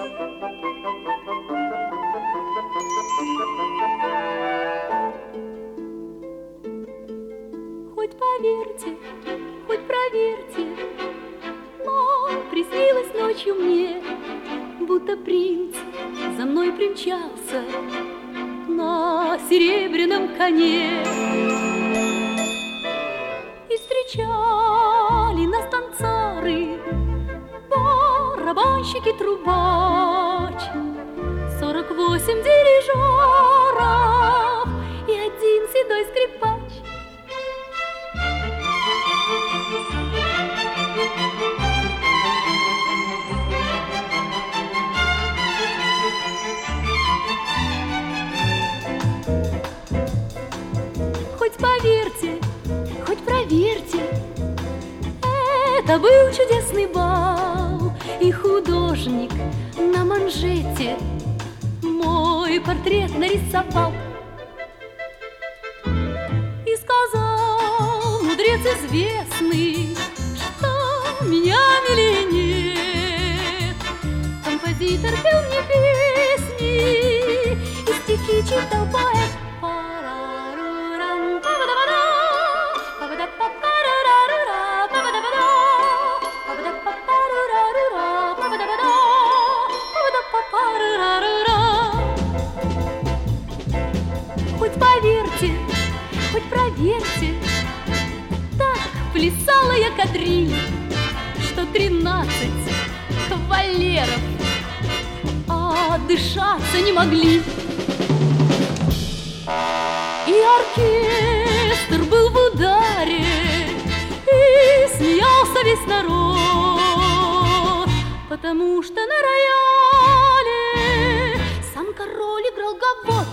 Хоть поверьте, хоть проверьте, но приснилось ночью мне, будто принц за мной примчался на серебряном коне. И встречали нас танцоры, барабанщик и трубач, 48 дирижеров и один седой скрипач. Хоть поверьте, хоть проверьте, это был чудесный бал, и художник на манжете мой портрет нарисовал. И сказал мудрец известный, что меня милее нет. Композитор пел мне песни, и стихи читал поэт. Хоть поверьте, хоть проверьте, так плясала я кадриль, что 13 кавалеров дышаться не могли. И оркестр был в ударе, и смеялся весь народ, потому что на рояле сам король играл гавот.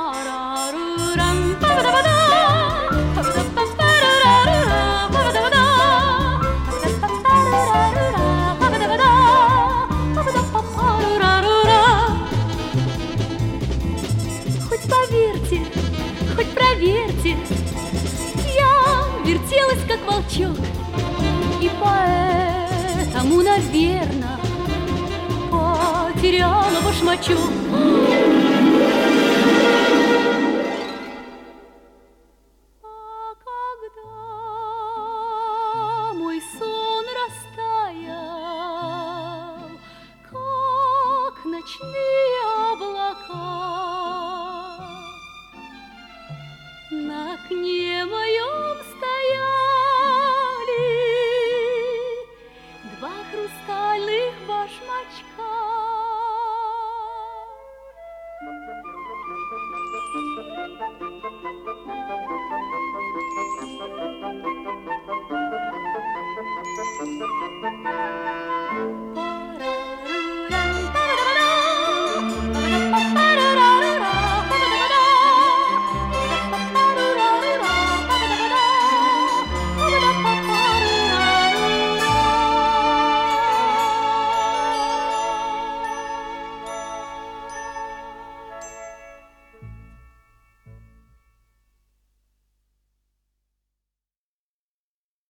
Хоть поверьте, хоть проверьте, я вертелась как волчок, и поэтому, наверно, потеряла башмачок.